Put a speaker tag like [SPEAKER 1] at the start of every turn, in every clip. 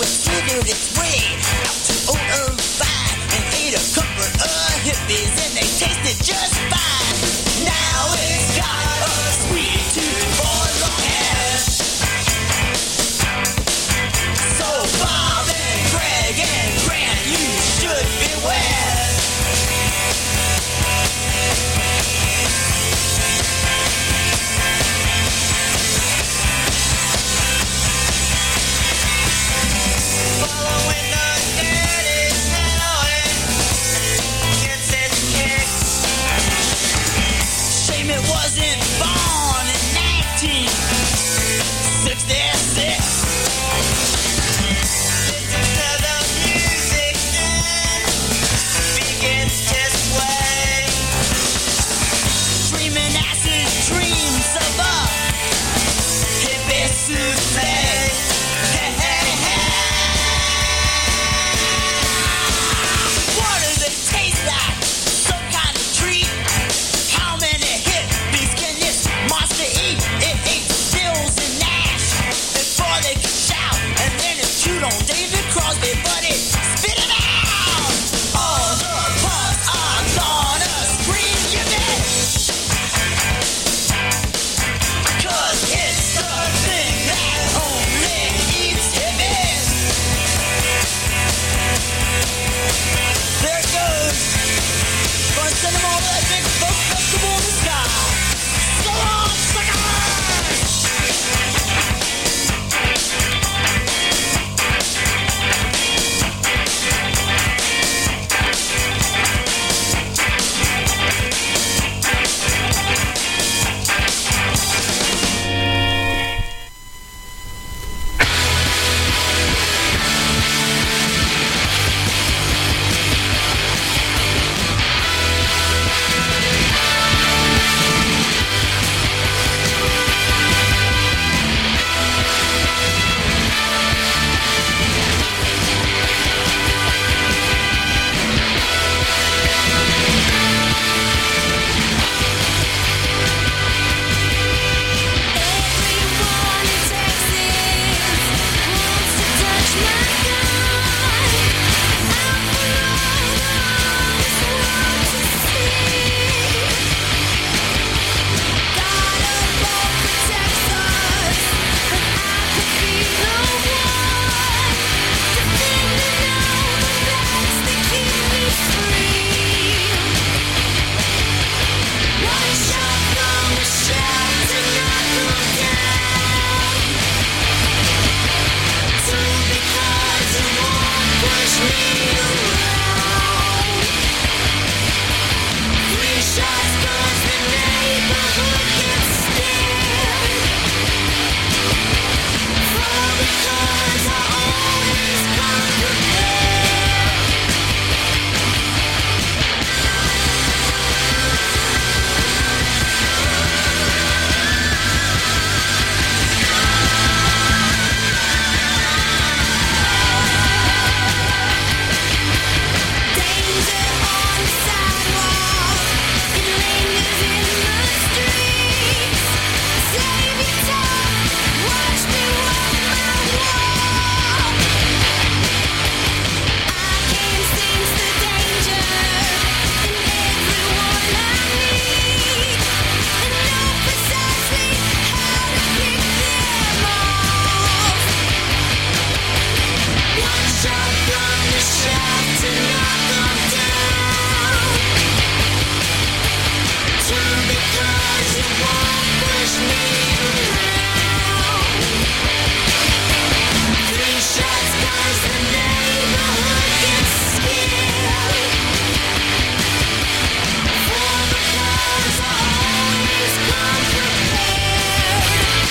[SPEAKER 1] it slithered its way out to 005 and ate a couple of hippies, and they tasted just fine. Now it's got a sweet tooth for long hair. So Bob and Greg and Grant, you should beware. Following the dirty Hanoi gets its kicks. Shame it wasn't born in 1966. Listen to the music and begins to sway. Dreaming acid dreams of a hippie souffle. Hey, hey, hey. What do they taste like? Some kind of treat? How many hippies can this monster eat? It ate Stills and Nash before they could shout, and then it chewed on David Crosby, but it spit it out. All the punks are gonna scream, you bet. 'Cause it's the thing that only eats hippies. There it goes. Gonna send them all to that big folk festival in the sky. So long, suckers! Everyone in Texas wants to touch my gun. I'm for all the world to see. God above protects us, but I could be the one defending all the rights that keep me free. One shot from the shaft to knock 'em down. Two because it won't push me around. Three shots 'cause the neighborhood gets scared. Four because I always come prepared. Danger on the sidewalk, it lingers in the streets. Save your time, watch me walk my walk. I can sense the danger in everyone I meet, and know precisely how to pick them off. One shot from the shaft to knock 'em down. Two because it won't push me around. Three shots 'cause the neighborhood gets scared. Four because I always come prepared.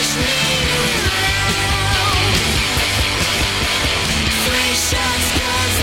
[SPEAKER 1] Shots,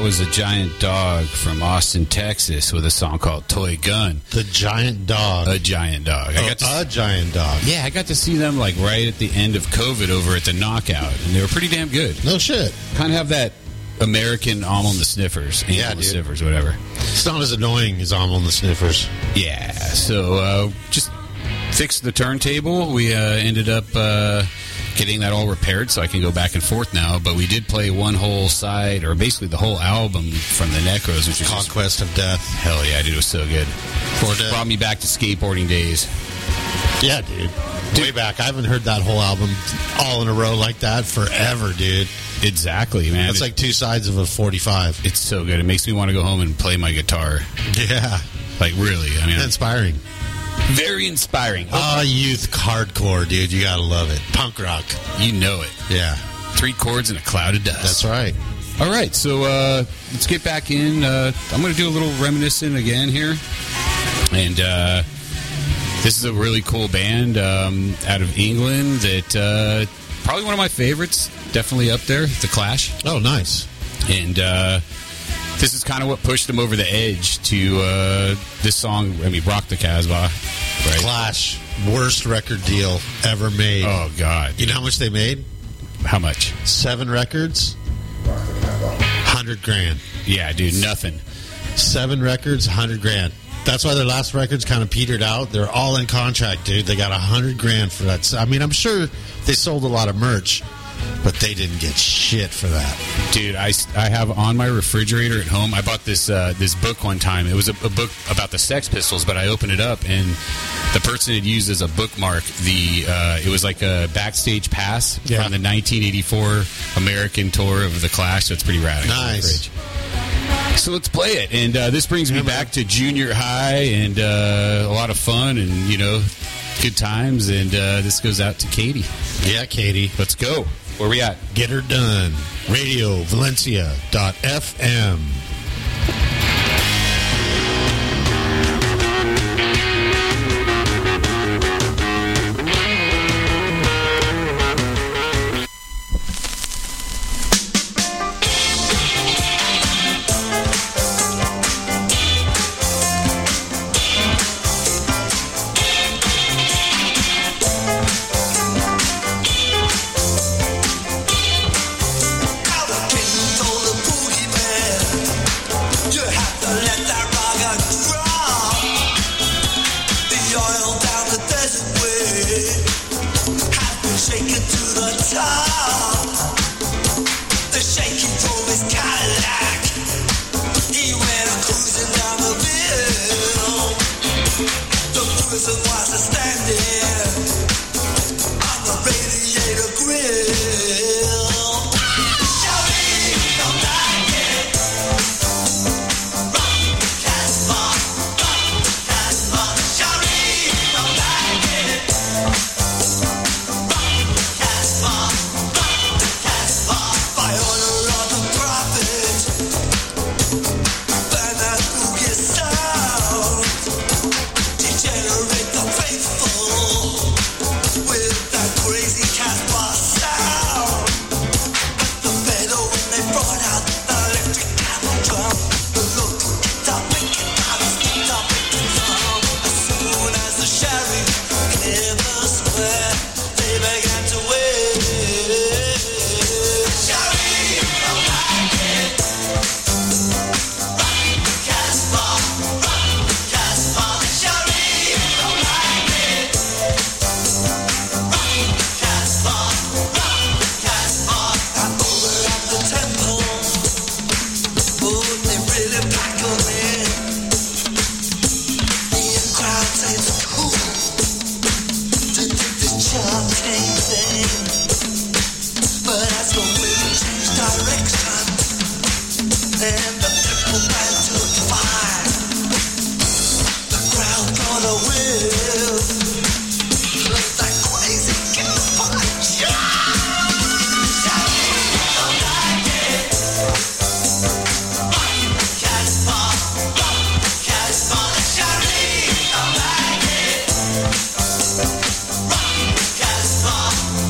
[SPEAKER 2] was a giant dog from Austin, Texas, with a song called Toy Gun.
[SPEAKER 3] The Giant Dog.
[SPEAKER 2] A giant dog.
[SPEAKER 3] A giant dog.
[SPEAKER 2] Yeah, I got to see them like right at the end of COVID over at the Knockout, and they were pretty damn good.
[SPEAKER 3] No shit.
[SPEAKER 2] Kind of have that American Amel and the Sniffers.
[SPEAKER 3] Yeah,
[SPEAKER 2] and the
[SPEAKER 3] dude.
[SPEAKER 2] Sniffers, whatever.
[SPEAKER 3] It's not as annoying as Amel and the Sniffers.
[SPEAKER 2] Yeah, so just fixed the turntable. We ended up getting that all repaired so I can go back and forth now. But we did play one whole side, or basically the whole album from the Necros, which was just,
[SPEAKER 3] Conquest of Death.
[SPEAKER 2] hell yeah, dude, it was so good.
[SPEAKER 3] For Death.
[SPEAKER 2] Brought me back to skateboarding days.
[SPEAKER 3] Yeah, dude. Way back. I haven't heard that whole album all in a row like that forever, dude.
[SPEAKER 2] Exactly, man.
[SPEAKER 3] That's like two sides of a 45.
[SPEAKER 2] It's so good. It makes me want to go home and play my guitar.
[SPEAKER 3] Yeah.
[SPEAKER 2] Like, really. I mean,
[SPEAKER 3] Inspiring.
[SPEAKER 2] very inspiring.
[SPEAKER 3] Youth hardcore, dude. You gotta love it. Punk rock.
[SPEAKER 2] You know it.
[SPEAKER 3] Yeah.
[SPEAKER 2] 3 chords and a cloud of dust.
[SPEAKER 3] That's right.
[SPEAKER 2] All right, so let's get back in. I'm going to do a little reminiscing again here. And this is a really cool band out of England that probably one of my favorites. Definitely up there, The Clash.
[SPEAKER 3] Oh, nice.
[SPEAKER 2] And this is kind of what pushed them over the edge to this song, I mean, Rock the Casbah. Right?
[SPEAKER 3] Clash. Worst record deal ever made.
[SPEAKER 2] Oh, God.
[SPEAKER 3] You know how much they made?
[SPEAKER 2] How much?
[SPEAKER 3] 7 records. 100 grand.
[SPEAKER 2] Yeah, dude, nothing.
[SPEAKER 3] 7 records, 100 grand. That's why their last records kind of petered out. They're all in contract, dude. They got 100 grand for that. I mean, I'm sure they sold a lot of merch, but they didn't get shit for that.
[SPEAKER 2] Dude, I have on my refrigerator at home, I bought this this book one time. It was a book about the Sex Pistols, but I opened it up, and the person had used as a bookmark it was like a backstage pass
[SPEAKER 3] Yeah.
[SPEAKER 2] from the 1984 American tour of The Clash, so it's pretty rad.
[SPEAKER 3] Nice.
[SPEAKER 2] So let's play it. And this brings me back to junior high and a lot of fun and, you know, good times. And this goes out to Katie.
[SPEAKER 3] Yeah, Katie.
[SPEAKER 2] Let's go. Where we at?
[SPEAKER 3] Get her done. Radio Valencia.fm.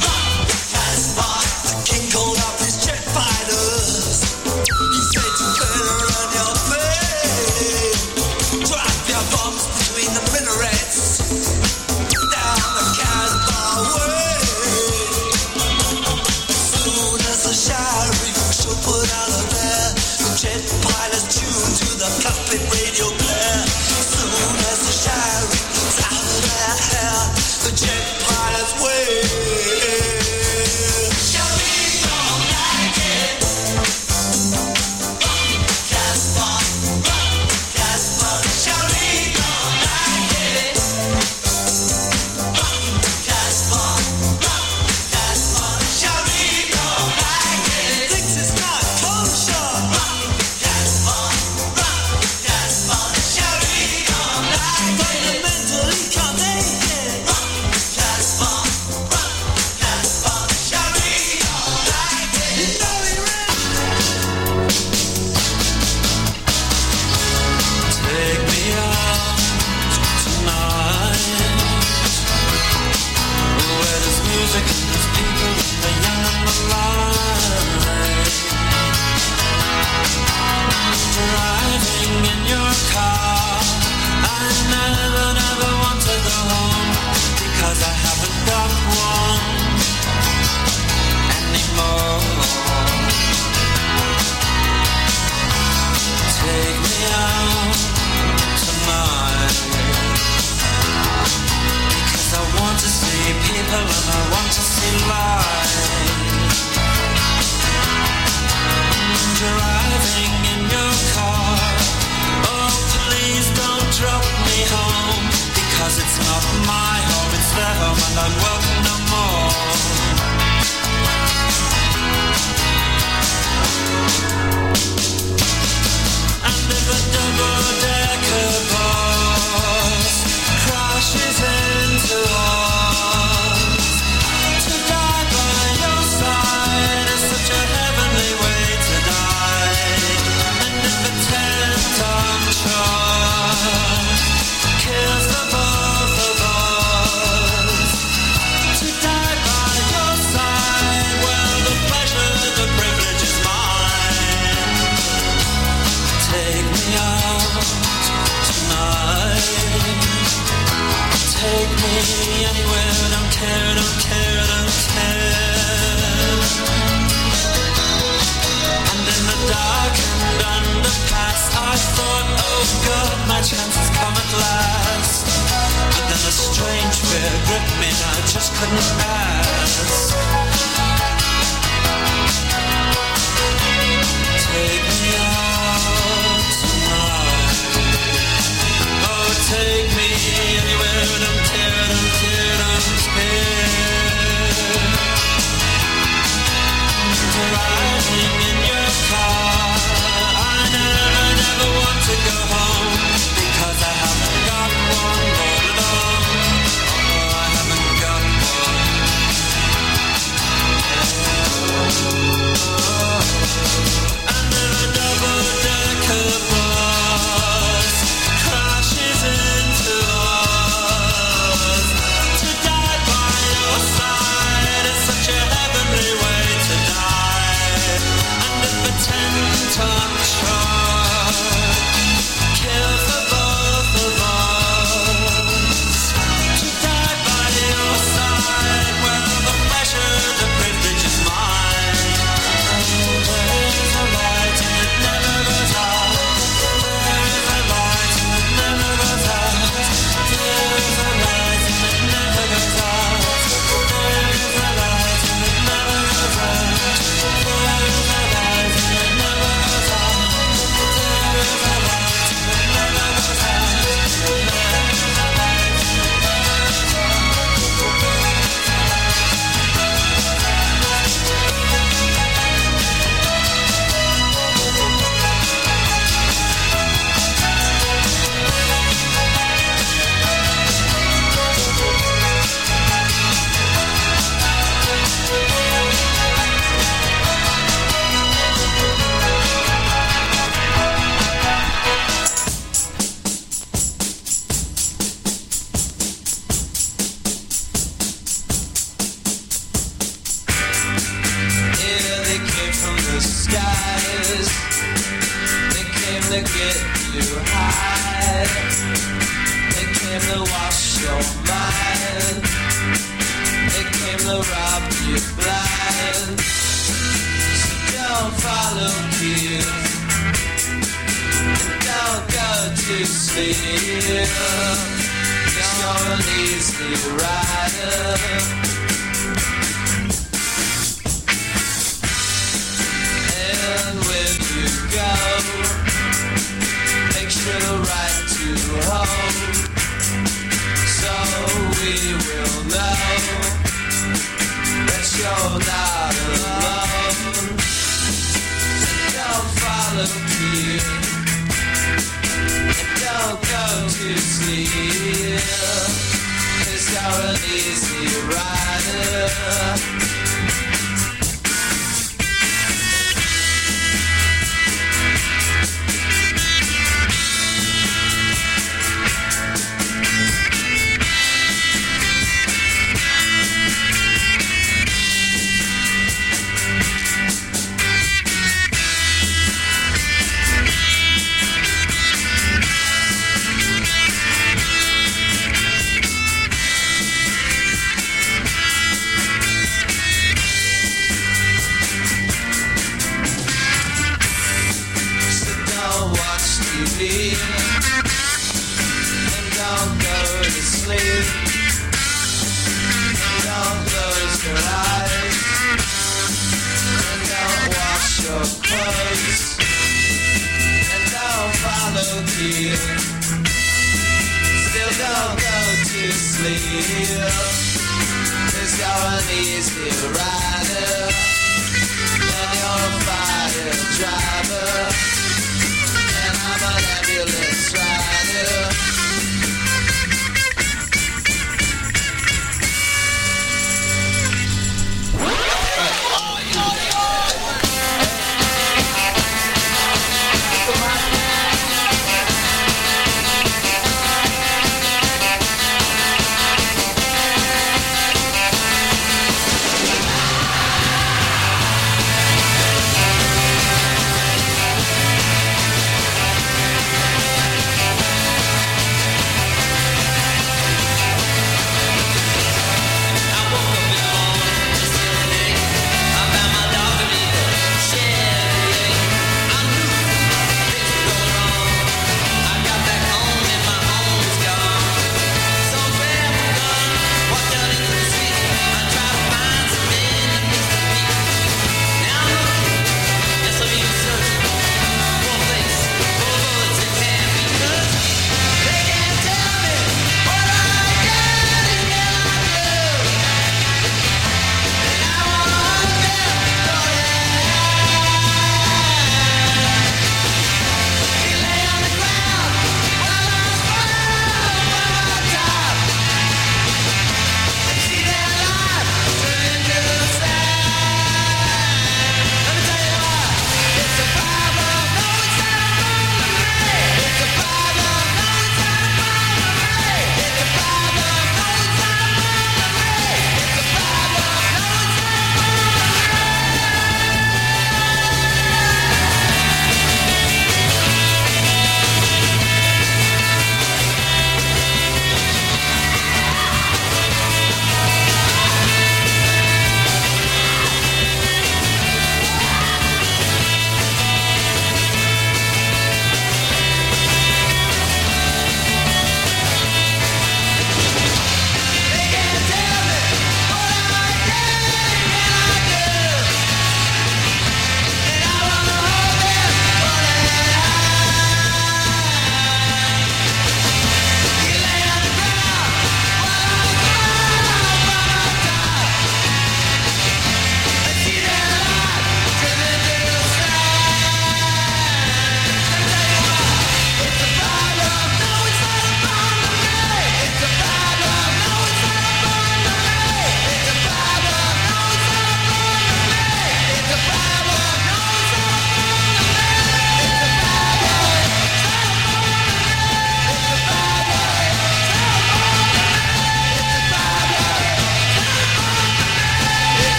[SPEAKER 1] King called up his jet fighters. He said to don't care, don't care, don't care. And in the dark and underpass, I thought, oh God, my chance has come at last. But then a strange fear gripped me and I just couldn't pass. Take me out tonight. Oh, take me anywhere, don't care, don't care, don't care. Driving in your car, I never want to go home, because I haven't got one all alone. Oh, I haven't got one. And then a double-decker bus crashes into us. To die by your side is such a heavenly way to die. And if a 10-ton truck kills the both of us, to die by your side, well, the pleasure, the privilege is mine. There is a light and it never goes out. There is a light and it never goes out. There is a light and it never goes out. There is a light and it never goes out. There is a light and it never goes out. There is a light and it never goes out. There is a light and it never goes out. Yeah, they came from the skies. They came to get you high. They came to wash your mind. They came to rob you blind. So don't follow cues. And don't go to sleep. 'Cause you're an easy rider. And when you go, make sure to write to home, so we will know that you're not alone. So don't follow you, and don't go to sleep, 'cause you're an easy rider. And don't go to sleep. And don't close your eyes. And don't wash your clothes. And don't follow you. Still don't go to sleep. 'Cause you're an easy rider. And you're a fire driver. I'm an ambulance rider.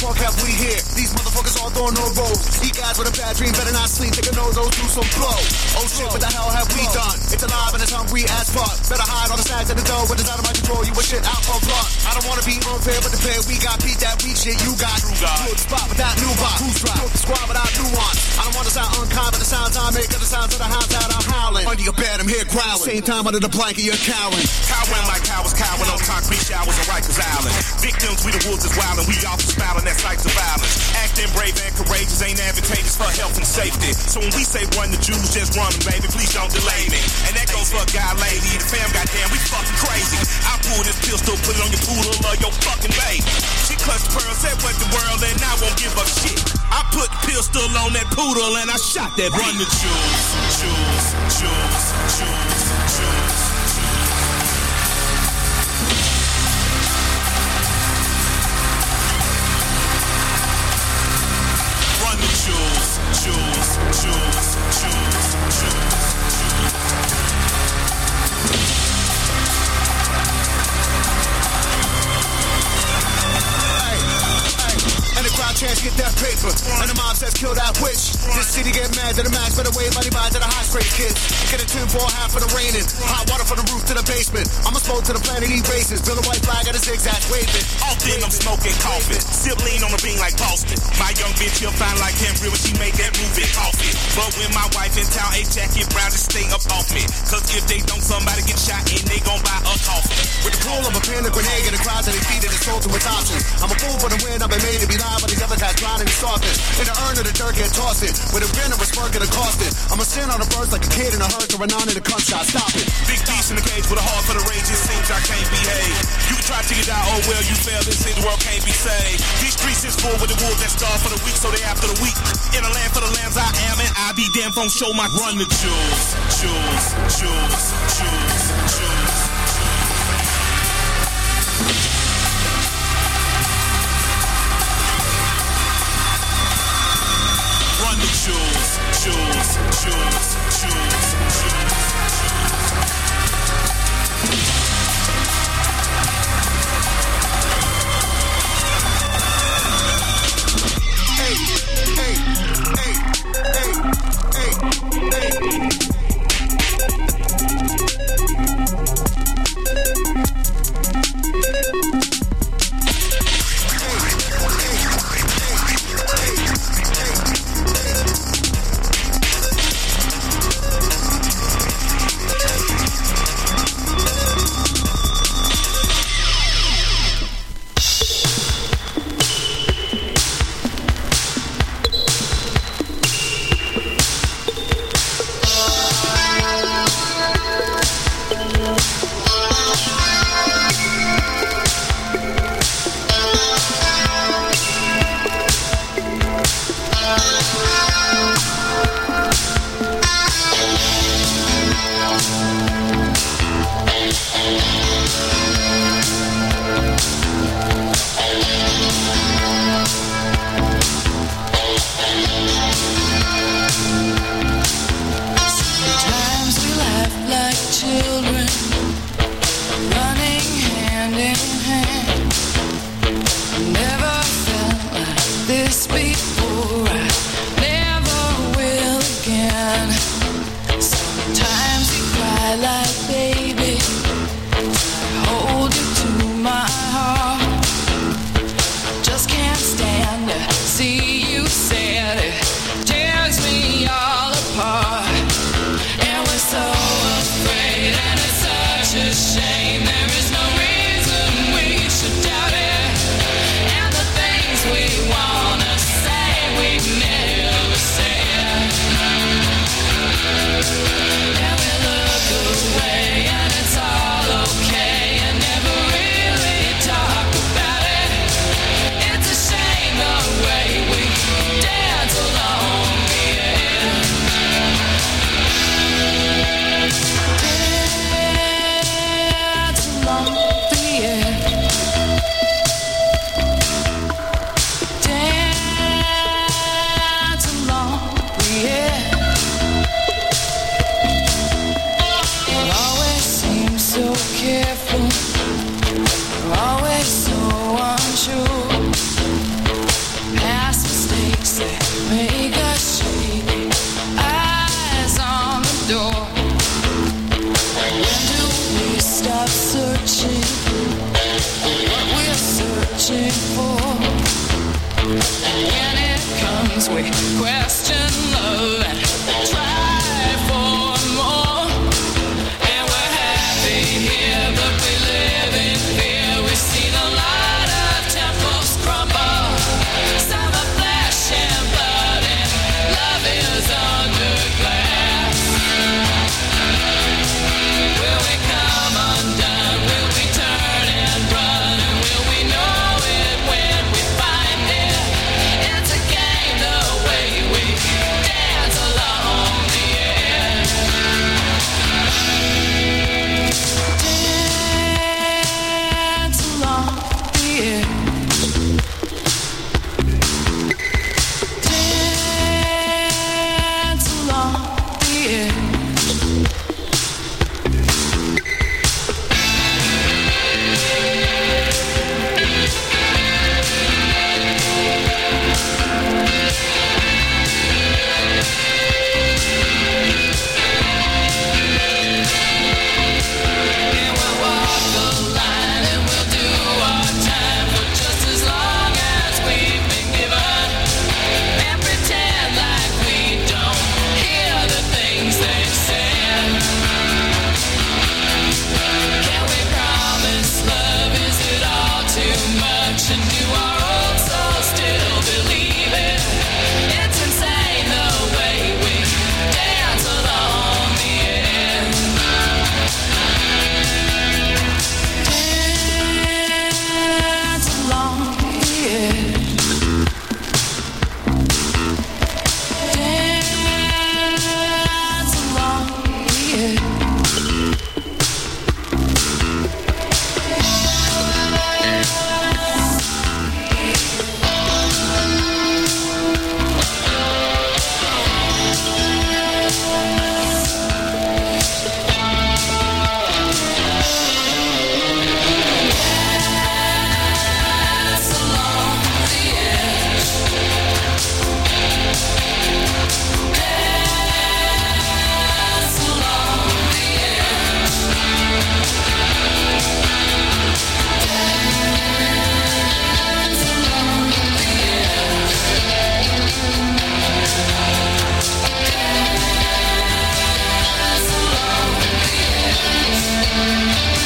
[SPEAKER 4] fuck have we here? These motherfuckers all throwing no rolls. These guys with a bad dream better not sleep. They can know those do some blow. Oh shit, what the hell have we done? It's alive and it's hungry as fuck. Better hide on the sides of the door when it's out of my control. You a shit out of luck. I don't wanna be unfair, but the pair we got beat that weak shit you got. Good spot without new box. Who's right? Good squad without nuance. I don't wanna sound unkind, but the sounds I make are the sounds of the hounds that are howling. Under your bed, I'm here growling. Same time under the blanket, you're cowering.
[SPEAKER 5] Cowering like cowards cowering on concrete showers on Rikers Island. Victims, we the wolves is wild and we often smiling at sights of violence. Acting brave and courageous ain't advantageous for health and safety. So when we say run the Jews, just run them, baby. Please don't delay me. And that goes for a guy, lady. The fam, goddamn, we fucking crazy. I pull this pistol, put it on your poodle or your fucking baby. She clutched the pearl, said what the world, and I won't give a shit. I put the pistol on that poodle and I shot that. Run the Jews, Jews, Jews, Jews, Jews. Run the Jews, Jews, Jews, Jews, Jews.
[SPEAKER 4] And the crowd chants get that paper. And the mob says kill that witch. This city get mad to the max, better wave money by to the high straight kids. Get a 10 for half for the raining. Hot water from the roof to the basement. I'm a spoke to the planet he races. Build a white flag at a zigzag waving.
[SPEAKER 5] Often I'm smoking coffee. Sip lean on the bean like Boston. My young bitch, you'll find like Henry when she made that move in coffee. But when my wife in town, a jacket brown, just stay up off me. Cause if they don't, somebody get shot and they gon' buy a coffin.
[SPEAKER 4] With the pool, I'm a pin, a grenade, and the crowd that they feed it is sold to its options. I'm a fool for the win, I've been made to be live, but these other guys drowning in softness. In the urn of the dirt get tossed it. With a grin of a smirk and a cost it. I'm a sin on the birds like a kid in a hearse or a non in a cum shot. Stop it.
[SPEAKER 5] Big beast in the cage with a heart for the rage, it seems I can't behave. You try to get out, oh well, you fail, this in the world can't be saved. These streets is full with the wolves that starve for the weak, so they after the weak. In a land for the lambs I am, and I be damn phone show my run the Jews, Jews, Jews, Jews, Jews. Run the Jews, Jews, Jews, Jews, Jews.
[SPEAKER 4] Hey, hey, hey, hey, hey, hey.
[SPEAKER 6] Shame, there is no reason we should. Sometimes we question love and try for more. And we're happy here, but we live in fear. We've seen a lot of temples crumble. Some are flesh and blood, and love is under glass. Will we come undone? Will we turn and run? And will we know it when we find it? It's a game the way we dance along the edge. Dance along the edge. Dance along the edge. And we'll walk the line and we'll do our time for just as long as we've been given. And pretend like we don't hear the things they say. Can we promise love? Is it all too much? And do our old souls still believe it? It's insane the way we dance along the edge. Dance along the edge. Dance along the edge. Dance along the edge. Dance along the edge. Dance along the edge. Dance along the edge.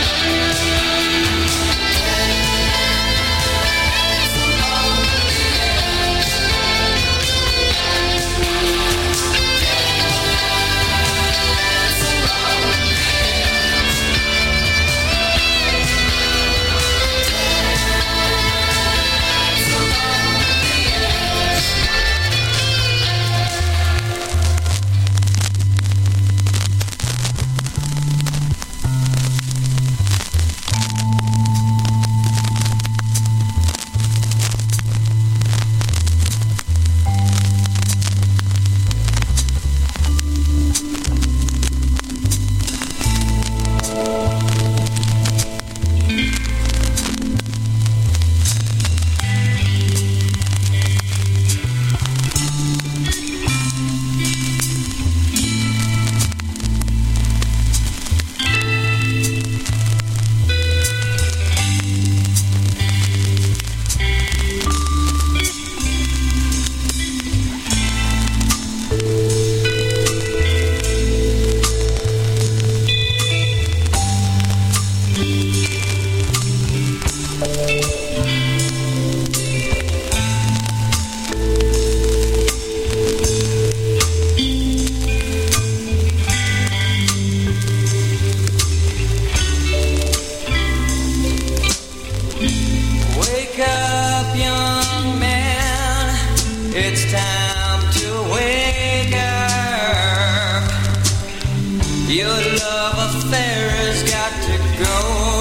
[SPEAKER 6] Wake up, young man. It's time to wake up. Your love affair has got to go.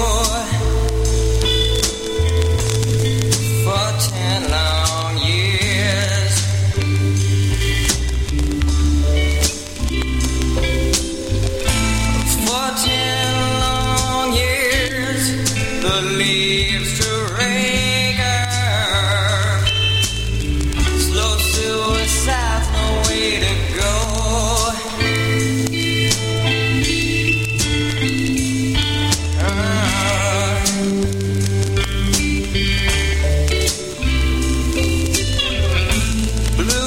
[SPEAKER 6] For 10 long years. For 10 long years. The leaves to rake up. Slow suicide's no way to go. Blue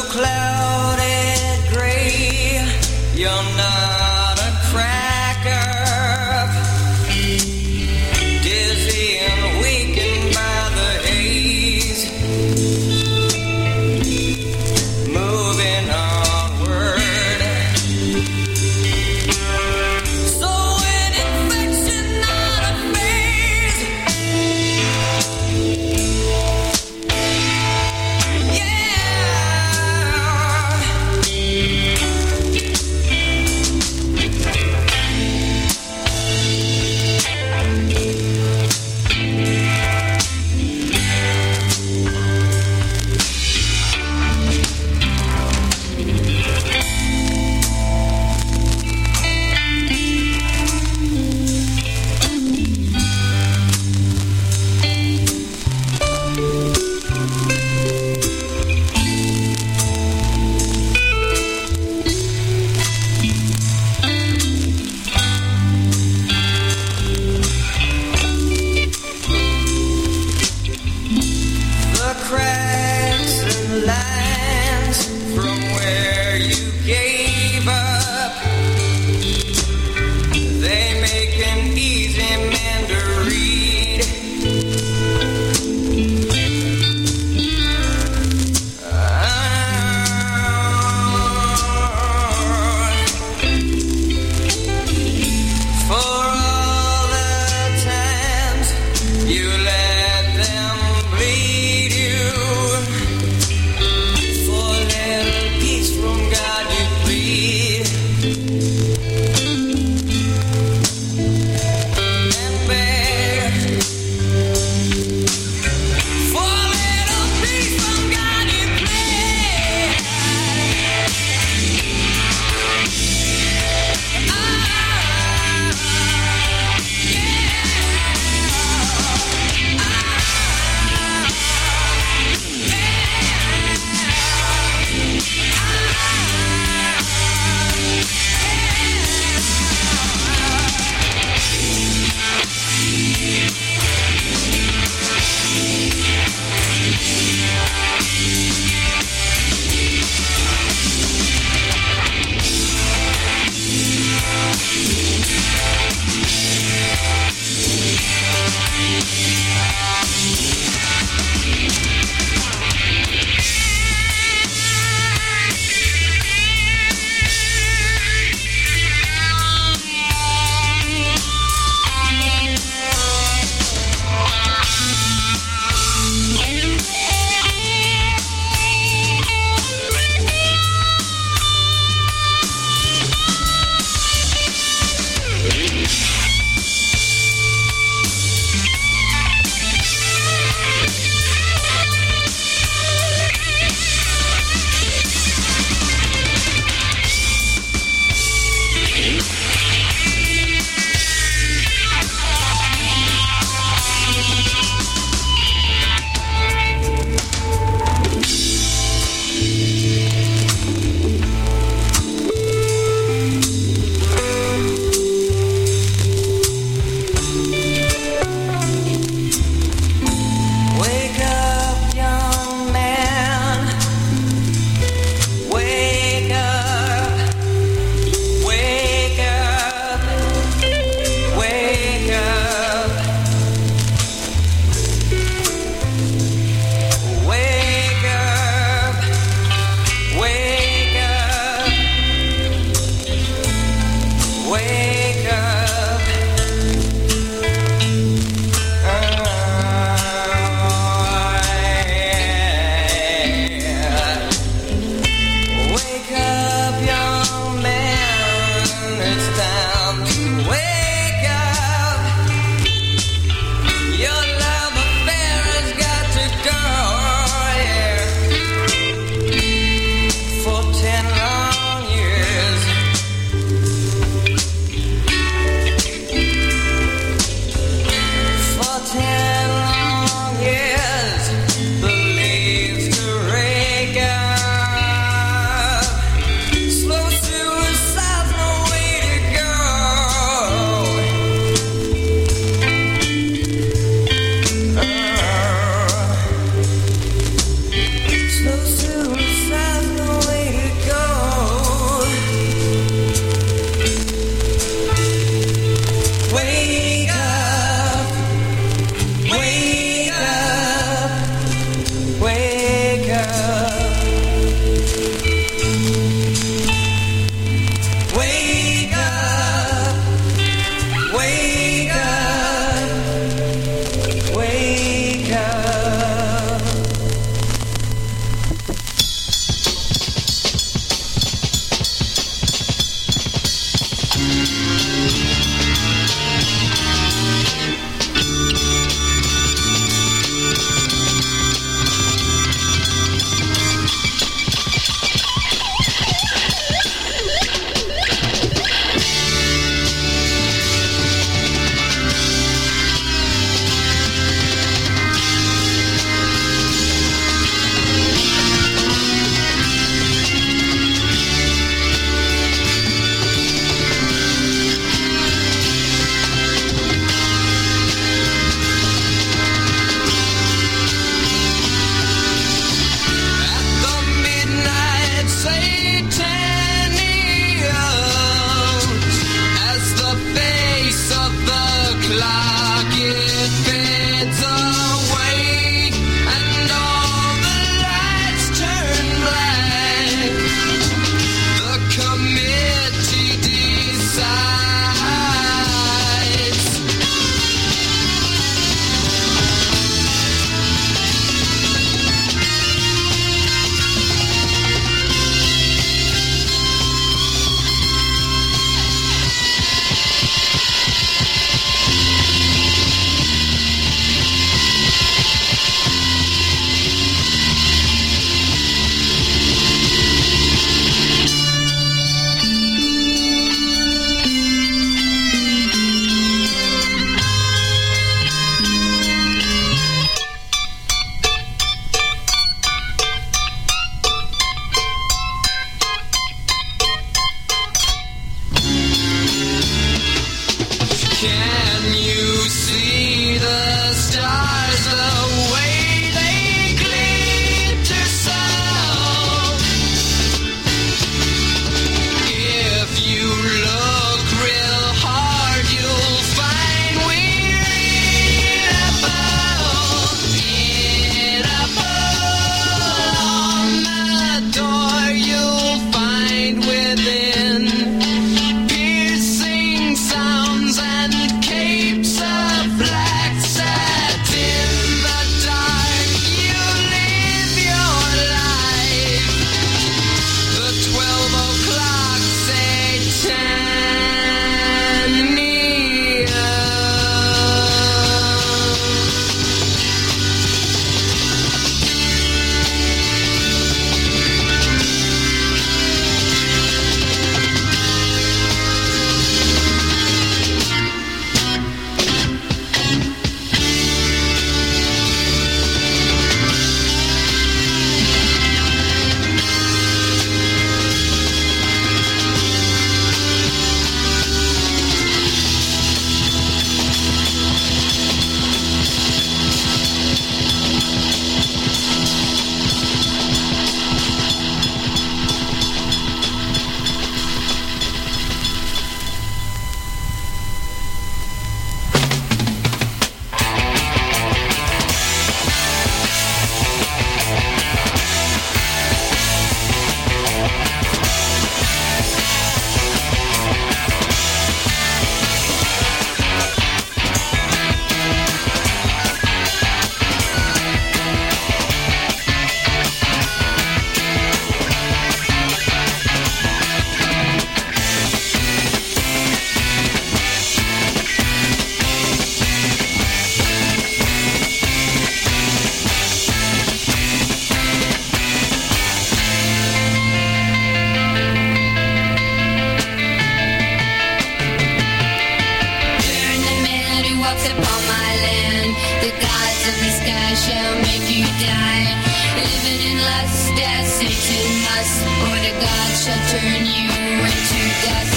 [SPEAKER 7] my land. The gods of the sky shall make you die. Living in lust as Satan must, or the gods shall turn you into dust.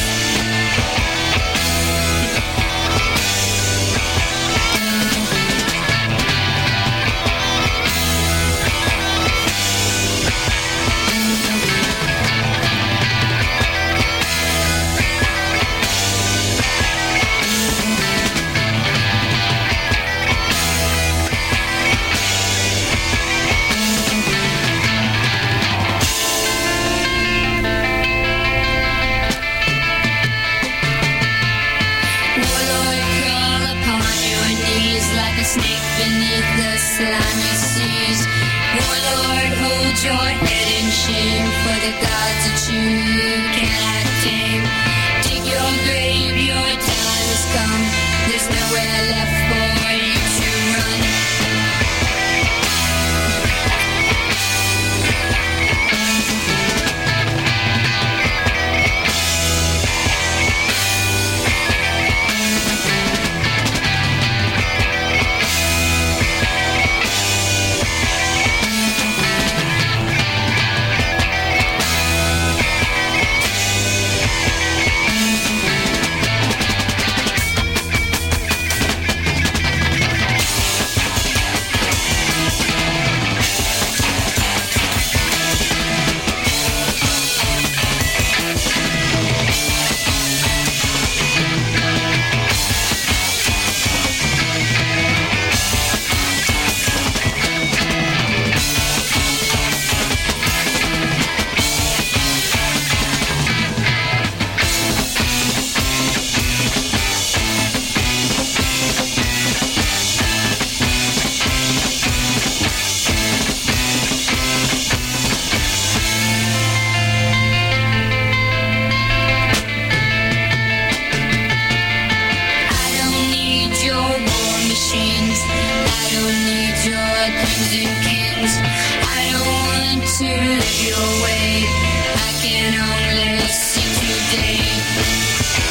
[SPEAKER 7] Warlord, crawl upon your knees like a snake beneath the slimy seas. Warlord, hold your head in shame for the gods that you cannot tame. Dig your grave, your time has come. There's nowhere left for you to run. I don't need your war machines. I don't need your kings and kings. I don't want to live your way. I can only see today.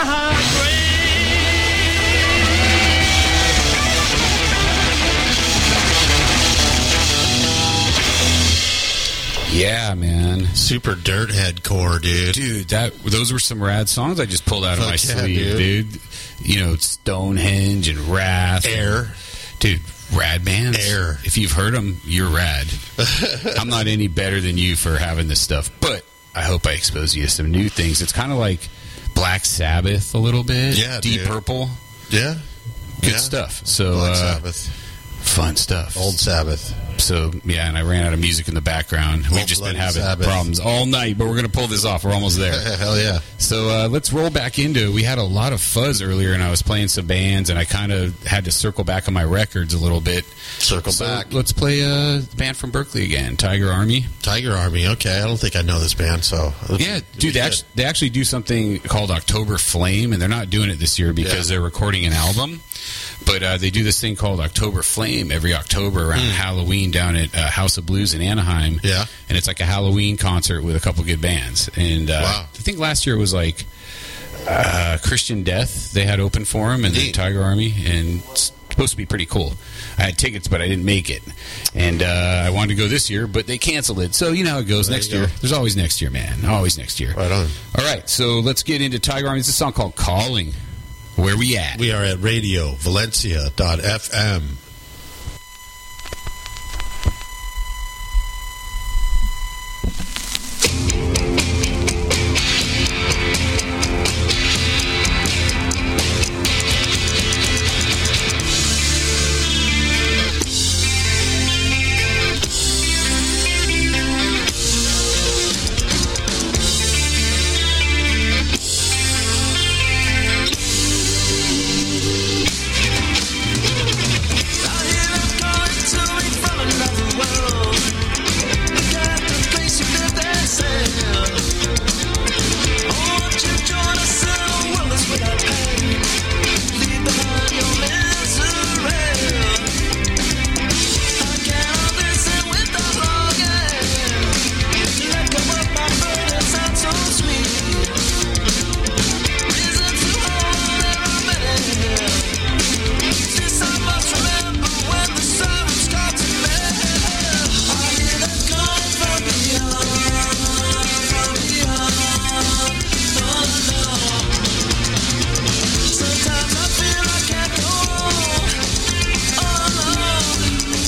[SPEAKER 2] Yeah, man.
[SPEAKER 3] Super dirt headcore, dude.
[SPEAKER 2] Dude, those were some rad songs I just pulled out of my
[SPEAKER 3] Fuck yeah,
[SPEAKER 2] sleeve, dude. You know, Stonehenge and Wrath.
[SPEAKER 3] Air.
[SPEAKER 2] Dude, rad bands.
[SPEAKER 3] Air.
[SPEAKER 2] If you've heard them, you're rad. I'm not any better than you for having this stuff, but I hope I expose you to some new things. It's kind of like Black Sabbath a little bit.
[SPEAKER 3] Yeah,
[SPEAKER 2] Deep
[SPEAKER 3] dude.
[SPEAKER 2] Purple.
[SPEAKER 3] Yeah.
[SPEAKER 2] Good
[SPEAKER 3] Yeah.
[SPEAKER 2] stuff. So,
[SPEAKER 3] Black Sabbath.
[SPEAKER 2] fun stuff.
[SPEAKER 3] Old Sabbath.
[SPEAKER 2] So, yeah, and I ran out of music in the background. We've
[SPEAKER 3] Old
[SPEAKER 2] just been
[SPEAKER 3] Bloody
[SPEAKER 2] having
[SPEAKER 3] Sabbath.
[SPEAKER 2] problems all night, but we're going to pull this off. We're almost there.
[SPEAKER 3] Hell yeah.
[SPEAKER 2] So let's roll back into it. We had a lot of fuzz earlier, and I was playing some bands, and I kind of had to circle back on my records a little bit.
[SPEAKER 3] Circle
[SPEAKER 2] So
[SPEAKER 3] back.
[SPEAKER 2] let's play a band from Berkeley again, Tiger Army.
[SPEAKER 3] Tiger Army. Okay, I don't think I know this band, so.
[SPEAKER 2] Yeah, dude, they actually do something called October Flame, and they're not doing it this year because they're recording an album. But they do this thing called October Flame every October around Halloween down at House of Blues in Anaheim.
[SPEAKER 3] Yeah.
[SPEAKER 2] And it's like a Halloween concert with a couple good bands. And
[SPEAKER 3] Wow.
[SPEAKER 2] I think last year it was like Christian Death. They had open for them, and then
[SPEAKER 3] Neat.
[SPEAKER 2] Tiger Army. And it's supposed to be pretty cool. I had tickets, but I didn't make it. And I wanted to go this year, but they canceled it. So you know how it goes
[SPEAKER 3] There
[SPEAKER 2] next
[SPEAKER 3] you
[SPEAKER 2] year.
[SPEAKER 3] go.
[SPEAKER 2] There's always next year, man. Always next year.
[SPEAKER 3] Right on.
[SPEAKER 2] All right, so let's get into Tiger Army. It's a song called Calling. Where we at?
[SPEAKER 3] We are at radiovalencia.fm.